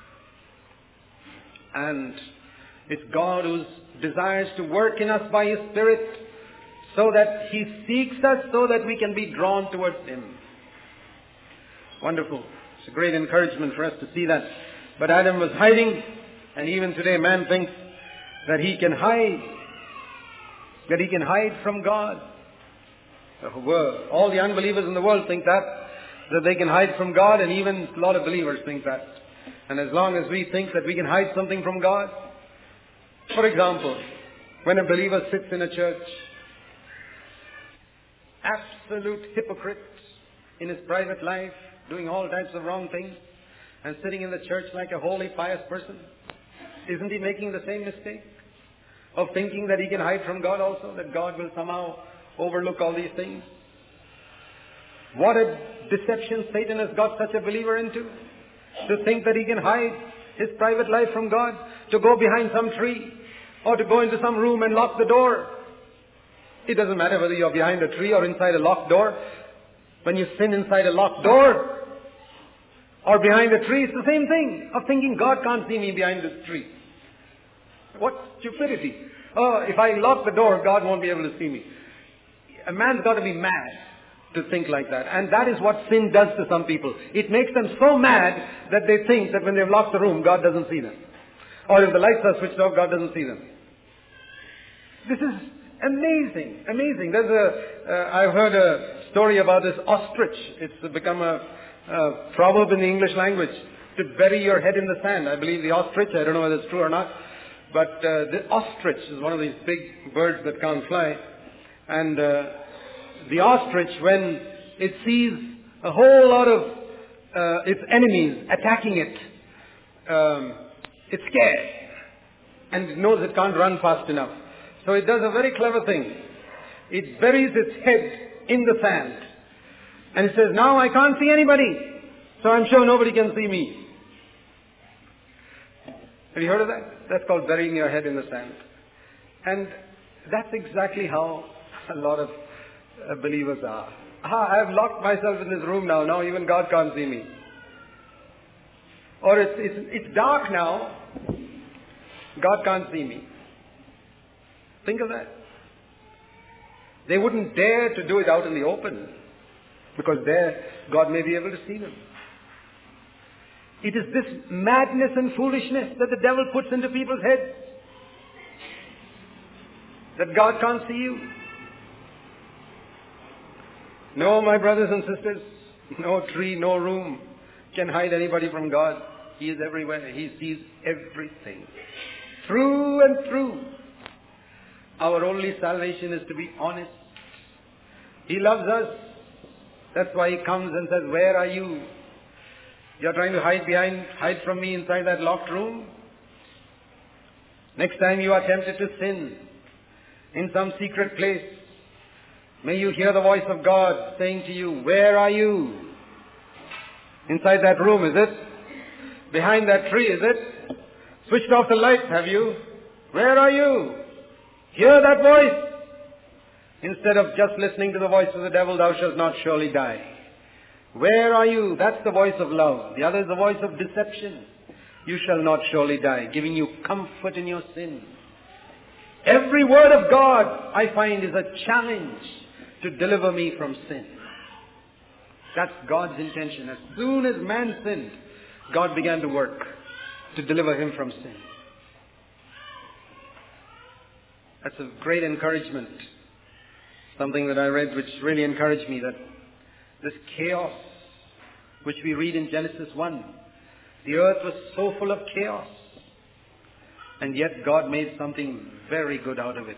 Speaker 1: And it's God who desires to work in us by His Spirit so that He seeks us so that we can be drawn towards Him. Wonderful. It's a great encouragement for us to see that. But Adam was hiding, and even today man thinks that he can hide. That he can hide from God. All the unbelievers in the world think that they can hide from God, and even a lot of believers think that. And as long as we think that we can hide something from God, for example, when a believer sits in a church, absolute hypocrite in his private life, doing all types of wrong things, and sitting in the church like a holy, pious person, isn't he making the same mistake of thinking that he can hide from God also, that God will somehow overlook all these things? What a deception Satan has got such a believer into, to think that he can hide his private life from God, to go behind some tree, or to go into some room and lock the door. It doesn't matter whether you're behind a tree or inside a locked door. When you sin inside a locked door, Or behind a tree, it's the same thing of thinking God can't see me behind this tree. What stupidity. Oh, if I lock the door, God won't be able to see me. A man's got to be mad to think like that. And that is what sin does to some people. It makes them so mad that they think that when they've locked the room, God doesn't see them. Or if the lights are switched off, God doesn't see them. This is amazing, amazing. I've heard a story about this ostrich. It's become a proverb in the English language, to bury your head in the sand. I believe the ostrich, I don't know whether it's true or not, but the ostrich is one of these big birds that can't fly. And the ostrich, when it sees a whole lot of its enemies attacking it, it's scared. And it knows it can't run fast enough. So it does a very clever thing. It buries its head in the sand. And it says, now I can't see anybody, so I'm sure nobody can see me. Have you heard of that? That's called burying your head in the sand. And that's exactly how a lot of believers are. I've locked myself in this room now. Now even God can't see me. Or it's dark now. God can't see me. Think of that. They wouldn't dare to do it out in the open, because there God may be able to see them. It is this madness and foolishness that the devil puts into people's heads, that God can't see you. No, my brothers and sisters, no tree, no room can hide anybody from God. He is everywhere. He sees everything. Through and through. Our only salvation is to be honest. He loves us. That's why He comes and says, where are you? You're trying to hide from me inside that locked room? Next time you are tempted to sin in some secret place, may you hear the voice of God saying to you, where are you? Inside that room, is it? Behind that tree, is it? Switched off the lights, have you? Where are you? Hear that voice. Instead of just listening to the voice of the devil, thou shalt not surely die. Where are you? That's the voice of love. The other is the voice of deception. You shall not surely die, giving you comfort in your sin. Every word of God, I find, is a challenge to deliver me from sin. That's God's intention. As soon as man sinned, God began to work to deliver him from sin. That's a great encouragement. Something that I read which really encouraged me, that this chaos which we read in Genesis 1, the earth was so full of chaos, and yet God made something very good out of it.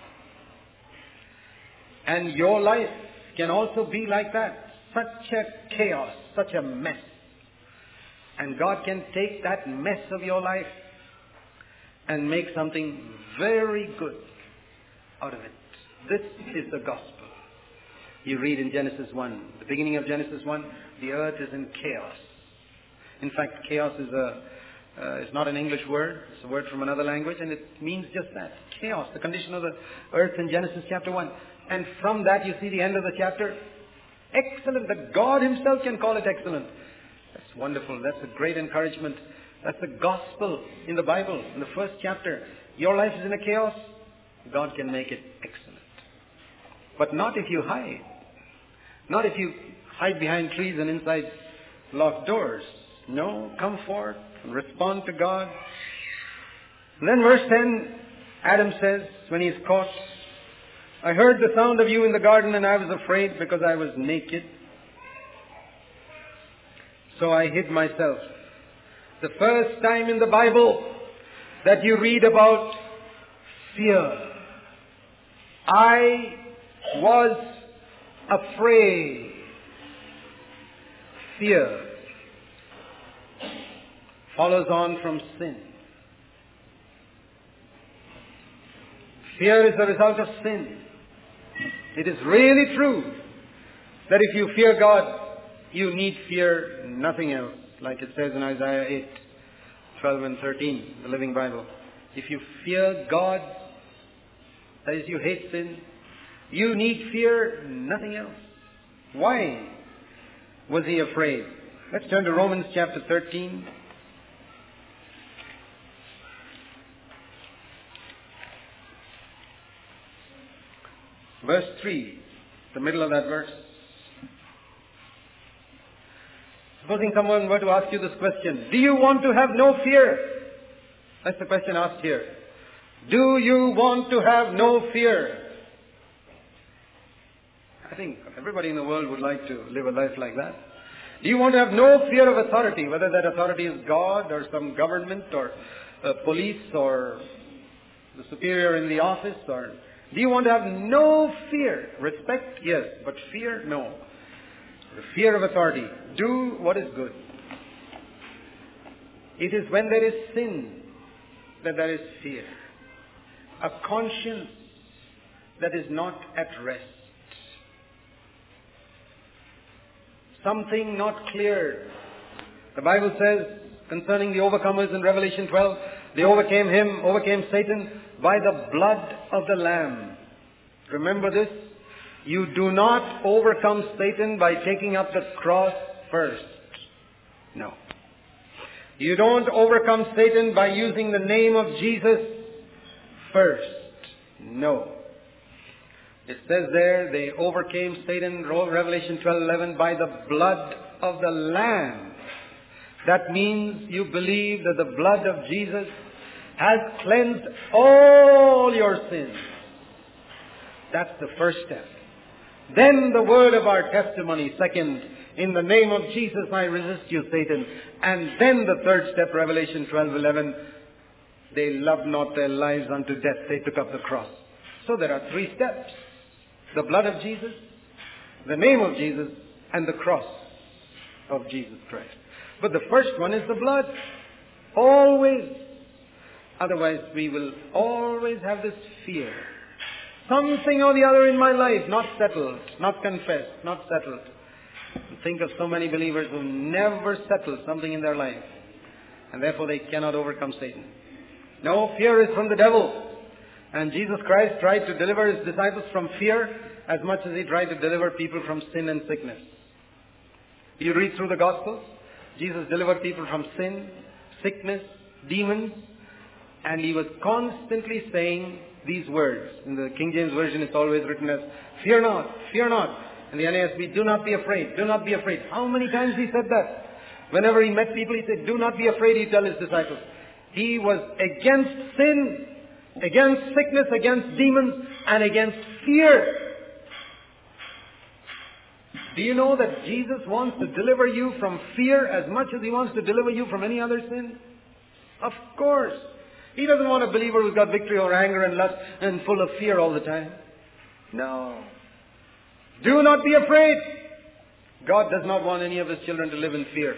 Speaker 1: And your life can also be like that. Such a chaos, such a mess. And God can take that mess of your life and make something very good out of it. This is the gospel. You read in Genesis 1, the beginning of Genesis 1, the earth is in chaos. In fact, chaos is not an English word. It's a word from another language, and it means just that. Chaos, the condition of the earth in Genesis chapter 1. And from that you see the end of the chapter. Excellent, that God Himself can call it excellent. That's wonderful. That's a great encouragement. That's the gospel in the Bible, in the first chapter. Your life is in a chaos. God can make it excellent. But not if you hide. Not if you hide behind trees and inside locked doors. No, come forth and respond to God. And then verse 10, Adam says, when he's caught, I heard the sound of you in the garden and I was afraid because I was naked. So I hid myself. The first time in the Bible that you read about fear. I was afraid. Fear follows on from sin. Fear is the result of sin. It is really true that if you fear God, you need fear nothing else. Like it says in Isaiah 8, 12 and 13, the Living Bible. If you fear God, that is, you hate sin, you need fear nothing else. Why was he afraid? Let's turn to Romans chapter 13. Verse 3, the middle of that verse. Supposing someone were to ask you this question, do you want to have no fear? That's the question asked here. Do you want to have no fear? I think everybody in the world would like to live a life like that. Do you want to have no fear of authority, whether that authority is God or some government or police or the superior in the office? Or do you want to have no fear? Respect, yes, but fear, no. The fear of authority. Do what is good. It is when there is sin that there is fear. A conscience that is not at rest. Something not clear. The Bible says concerning the overcomers in Revelation 12, they overcame Satan by the blood of the Lamb. Remember this? You do not overcome Satan by taking up the cross first. No. You don't overcome Satan by using the name of Jesus first. No. It says there, they overcame Satan, Revelation 12:11, by the blood of the Lamb. That means you believe that the blood of Jesus has cleansed all your sins. That's the first step. Then the word of our testimony, second, in the name of Jesus I resist you, Satan. And then the third step, Revelation 12:11, they loved not their lives unto death, they took up the cross. So there are three steps. The blood of Jesus, the name of Jesus, and the cross of Jesus Christ. But the first one is the blood. Always. Otherwise we will always have this fear. Something or the other in my life not settled, not confessed, not settled. Think of so many believers who never settle something in their life. And therefore they cannot overcome Satan. No, fear is from the devil. And Jesus Christ tried to deliver His disciples from fear as much as He tried to deliver people from sin and sickness. You read through the Gospels, Jesus delivered people from sin, sickness, demons, and He was constantly saying these words. In the King James Version it's always written as, fear not, fear not. In the NASB, do not be afraid, do not be afraid. How many times He said that? Whenever He met people, He said, do not be afraid, He'd tell His disciples. He was against sin, against sickness, against demons, and against fear. Do you know that Jesus wants to deliver you from fear as much as He wants to deliver you from any other sin? Of course. He doesn't want a believer who's got victory over anger and lust and full of fear all the time. No. Do not be afraid. God does not want any of His children to live in fear.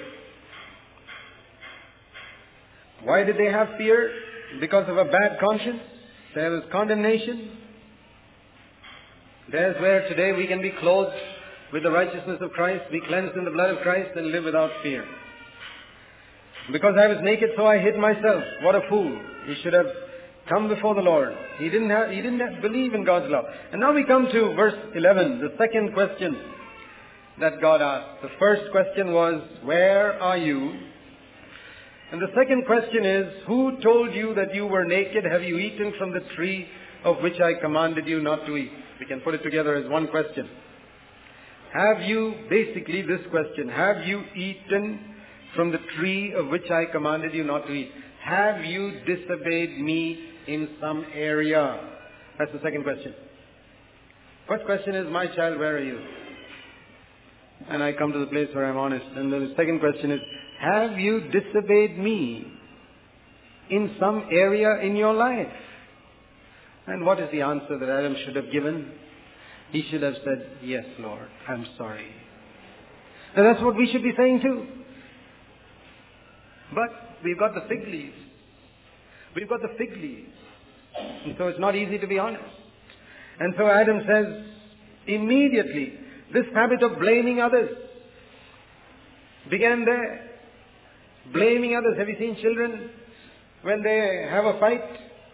Speaker 1: Why did they have fear? Because of a bad conscience. There was condemnation. There's where today we can be clothed with the righteousness of Christ, be cleansed in the blood of Christ, and live without fear. Because I was naked, so I hid myself. What a fool. He should have come before the Lord. He didn't believe in God's love. And now we come to verse 11, the second question that God asked. The first question was, where are you? And the second question is, who told you that you were naked? Have you eaten from the tree of which I commanded you not to eat? We can put it together as one question. Have you, basically this question, have you eaten from the tree of which I commanded you not to eat? Have you disobeyed me in some area? That's the second question. First question is, my child, where are you? And I come to the place where I'm honest. And the second question is, have you disobeyed me in some area in your life? And what is the answer that Adam should have given? He should have said, yes, Lord, I'm sorry. And that's what we should be saying too. But we've got the fig leaves. We've got the fig leaves. And so it's not easy to be honest. And so Adam says, immediately, this habit of blaming others began there. Blaming others. Have you seen children when they have a fight?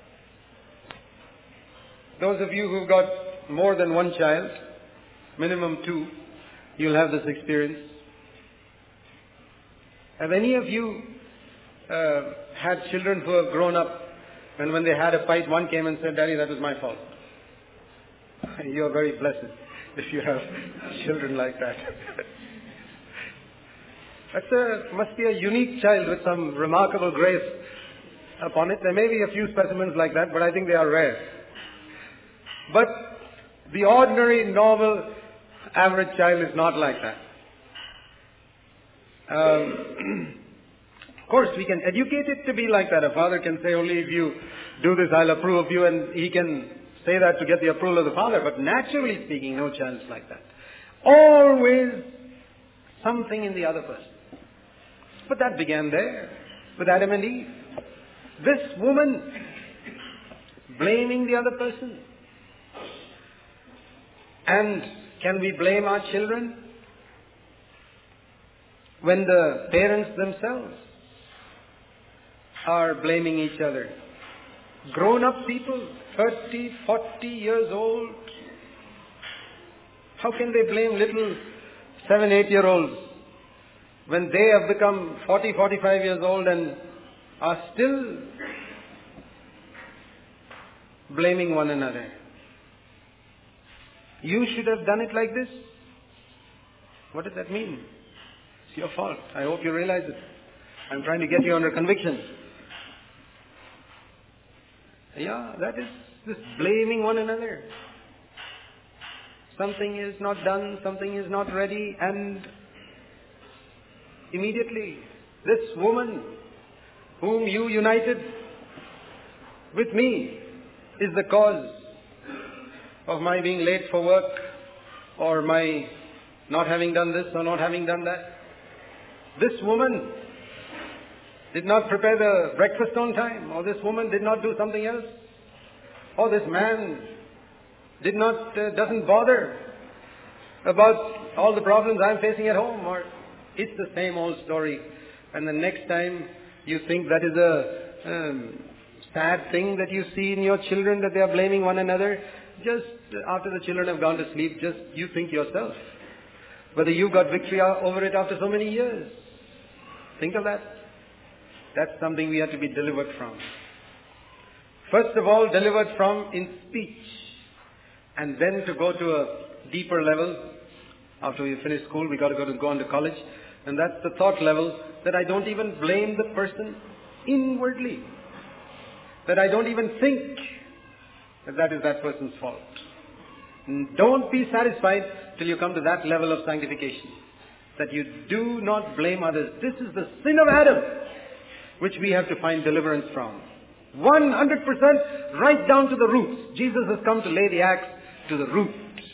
Speaker 1: Those of you who've got more than one child, minimum two, you'll have this experience. Have any of you had children who have grown up, and when they had a fight, one came and said, "Daddy, that was my fault"? You are very blessed if you have children like that. Must be a unique child with some remarkable grace upon it. There may be a few specimens like that, but I think they are rare. But the ordinary, normal, average child is not like that. Of course, we can educate it to be like that. A father can say, "Only if you do this, I'll approve of you," and he can say that to get the approval of the father. But naturally speaking, no child is like that. Always something in the other person. But that began there with Adam and Eve. This woman blaming the other person. And can we blame our children when the parents themselves are blaming each other? Grown-up people, 30, 40 years old, how can they blame little 7, 8-year-olds when they have become 40, 45 years old and are still blaming one another? You should have done it like this. What does that mean? It's your fault. I hope you realize it. I'm trying to get you under conviction. Yeah, that is this blaming one another. Something is not done, something is not ready, and immediately this woman whom you united with me is the cause of my being late for work, or my not having done this or not having done that. This woman did not prepare the breakfast on time, or this woman did not do something else, or this man doesn't bother about all the problems I'm facing at home, or it's the same old story. And the next time you think that is a sad thing that you see in your children, that they are blaming one another, just after the children have gone to sleep, just you think yourself whether you got victory over it after so many years. Think of that. That's something we have to be delivered from. First of all, delivered from in speech, and then to go to a deeper level. After we finish school, we got to go on to college, and that's the thought level, that I don't even blame the person inwardly, that I don't even think that is that person's fault. Don't be satisfied till you come to that level of sanctification, that you do not blame others. This is the sin of Adam, which we have to find deliverance from. 100% right down to the roots. Jesus has come to lay the axe to the root.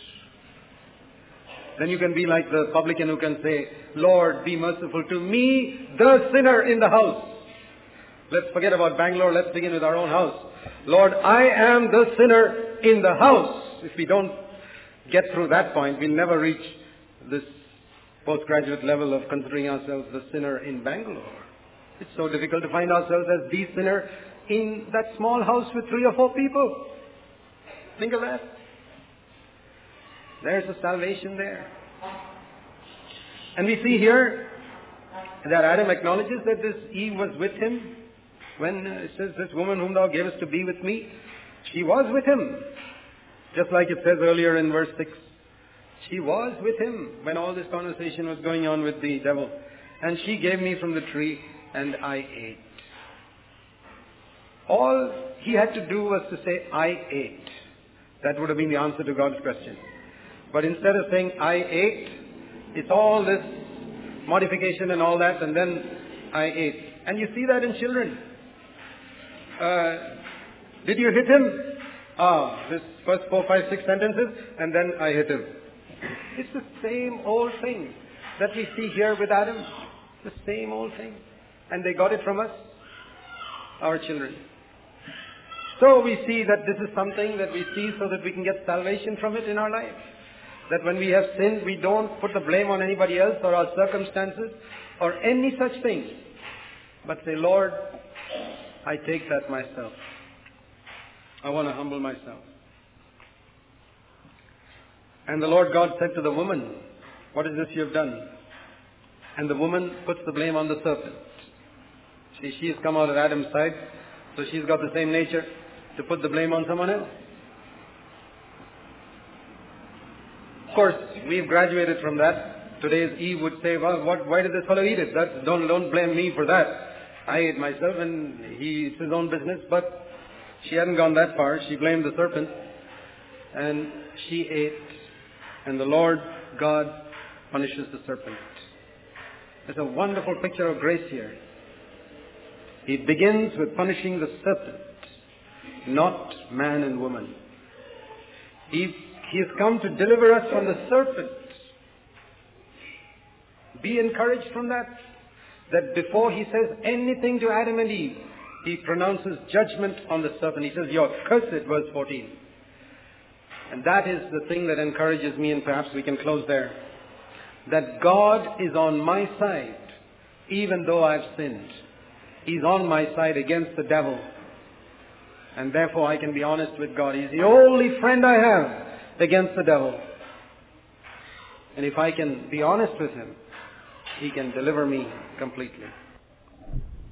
Speaker 1: Then you can be like the publican who can say, "Lord, be merciful to me, the sinner in the house." Let's forget about Bangalore. Let's begin with our own house. Lord, I am the sinner in the house. If we don't get through that point, we'll never reach this postgraduate level of considering ourselves the sinner in Bangalore. It's so difficult to find ourselves as the sinner in that small house with 3 or 4 people. Think of that. There's a salvation there. And we see here that Adam acknowledges that this Eve was with him. When it says, "This woman whom thou gavest to be with me," she was with him. Just like it says earlier in verse 6. She was with him when all this conversation was going on with the devil. "And she gave me from the tree, and I ate." All he had to do was to say, "I ate." That would have been the answer to God's question. But instead of saying, "I ate," it's all this modification and all that, and then "I ate." And you see that in children. Did you hit him? This first 4, 5, 6 sentences, and then "I hit him." It's the same old thing that we see here with Adam. The same old thing. And they got it from us, our children. So we see that this is something that we see so that we can get salvation from it in our life. That when we have sinned, we don't put the blame on anybody else or our circumstances or any such thing, but say, "Lord, I take that myself. I want to humble myself." And the Lord God said to the woman, "What is this you have done?" And the woman puts the blame on the serpent. She's come out of Adam's side, so she's got the same nature to put the blame on someone else. Of course, we've graduated from that. Today's Eve would say, well, why did this fellow eat it? Don't blame me for that. I ate myself and it's his own business. But she hadn't gone that far. She blamed the serpent. And she ate. And the Lord God punishes the serpent. There's a wonderful picture of grace here. He begins with punishing the serpent, not man and woman. He has come to deliver us from the serpent. Be encouraged from that. That before he says anything to Adam and Eve, he pronounces judgment on the serpent. He says, "You're cursed," verse 14. And that is the thing that encourages me, and perhaps we can close there. That God is on my side, even though I've sinned. He's on my side against the devil. And therefore I can be honest with God. He's the only friend I have against the devil. And if I can be honest with him, he can deliver me completely.